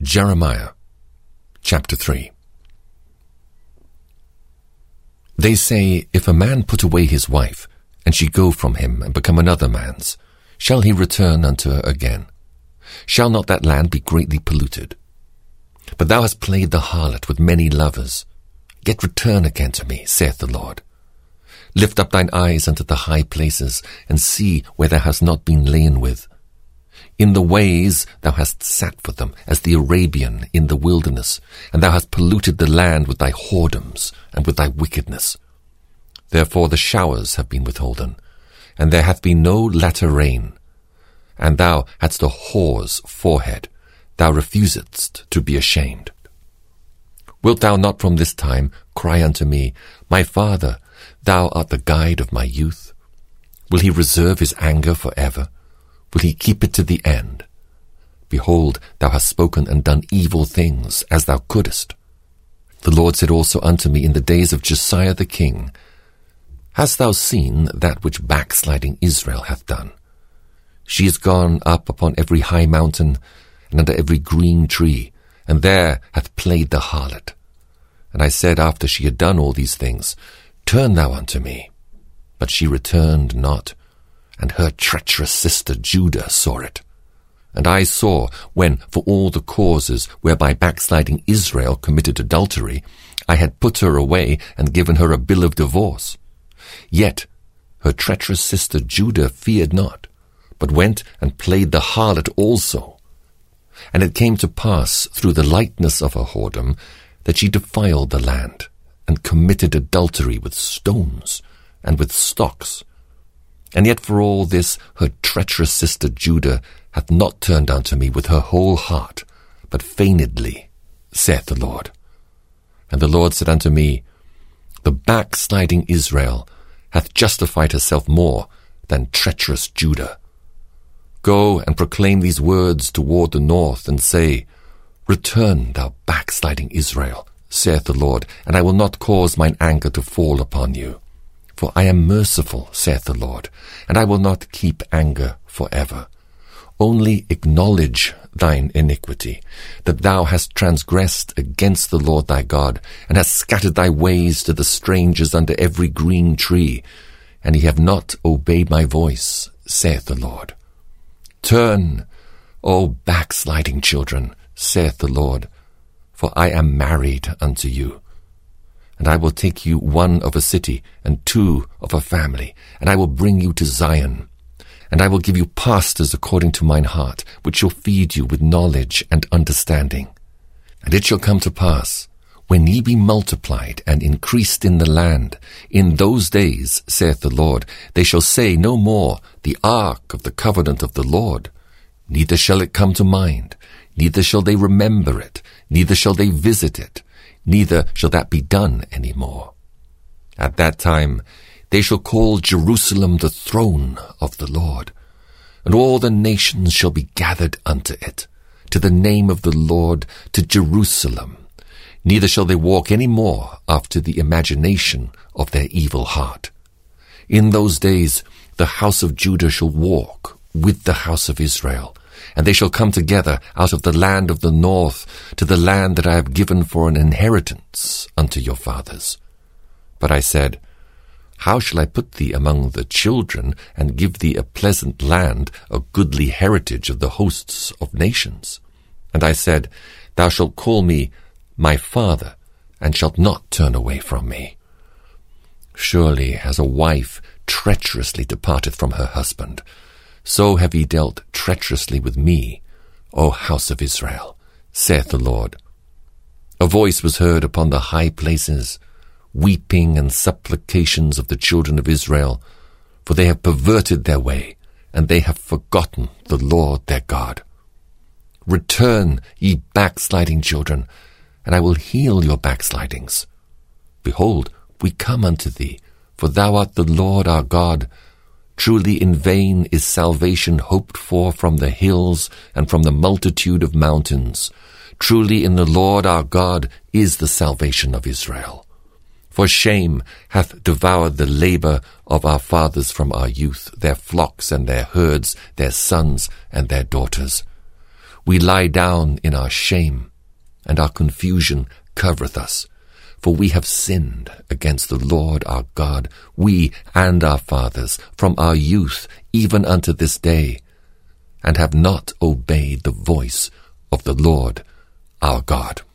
Jeremiah, chapter 3. They say, if a man put away his wife, and she go from him and become another man's, shall he return unto her again? Shall not that land be greatly polluted? But thou hast played the harlot with many lovers. Yet return again to me, saith the Lord. Lift up thine eyes unto the high places, and see where thou hast not been lain with. In the ways thou hast sat for them, as the Arabian in the wilderness, and thou hast polluted the land with thy whoredoms and with thy wickedness. Therefore the showers have been withholden, and there hath been no latter rain. And thou hadst a whore's forehead, thou refusedst to be ashamed. Wilt thou not from this time cry unto me, My Father, thou art the guide of my youth? Will he reserve his anger for ever? Will he keep it to the end? Behold, thou hast spoken and done evil things, as thou couldest. The Lord said also unto me in the days of Josiah the king, Hast thou seen that which backsliding Israel hath done? She is gone up upon every high mountain, and under every green tree, and there hath played the harlot. And I said after she had done all these things, Turn thou unto me. But she returned not, and her treacherous sister Judah saw it. And I saw, when for all the causes whereby backsliding Israel committed adultery, I had put her away and given her a bill of divorce. Yet her treacherous sister Judah feared not, but went and played the harlot also. And it came to pass through the lightness of her whoredom that she defiled the land, and committed adultery with stones and with stocks. And yet for all this her treacherous sister Judah hath not turned unto me with her whole heart, but feignedly, saith the Lord. And the Lord said unto me, The backsliding Israel hath justified herself more than treacherous Judah. Go and proclaim these words toward the north, and say, Return, thou backsliding Israel, saith the Lord, and I will not cause mine anger to fall upon you. For I am merciful, saith the Lord, and I will not keep anger forever. Only acknowledge thine iniquity, that thou hast transgressed against the Lord thy God, and hast scattered thy ways to the strangers under every green tree, and ye have not obeyed my voice, saith the Lord. Turn, O backsliding children, saith the Lord, for I am married unto you. And I will take you one of a city, and two of a family, and I will bring you to Zion. And I will give you pastors according to mine heart, which shall feed you with knowledge and understanding. And it shall come to pass, when ye be multiplied and increased in the land, in those days, saith the Lord, they shall say no more, the ark of the covenant of the Lord. Neither shall it come to mind, neither shall they remember it, neither shall they visit it, neither shall that be done any more. At that time they shall call Jerusalem the throne of the Lord, and all the nations shall be gathered unto it, to the name of the Lord, to Jerusalem. Neither shall they walk any more after the imagination of their evil heart. In those days the house of Judah shall walk with the house of Israel, and they shall come together out of the land of the north to the land that I have given for an inheritance unto your fathers. But I said, How shall I put thee among the children, and give thee a pleasant land, a goodly heritage of the hosts of nations? And I said, Thou shalt call me my father, and shalt not turn away from me. Surely as a wife treacherously departeth from her husband, so have ye dealt treacherously with me, O house of Israel, saith the Lord. A voice was heard upon the high places, weeping and supplications of the children of Israel, for they have perverted their way, and they have forgotten the Lord their God. Return, ye backsliding children, and I will heal your backslidings. Behold, we come unto thee, for thou art the Lord our God. Truly in vain is salvation hoped for from the hills and from the multitude of mountains. Truly in the Lord our God is the salvation of Israel. For shame hath devoured the labor of our fathers from our youth, their flocks and their herds, their sons and their daughters. We lie down in our shame, and our confusion covereth us. For we have sinned against the Lord our God, we and our fathers, from our youth even unto this day, and have not obeyed the voice of the Lord our God.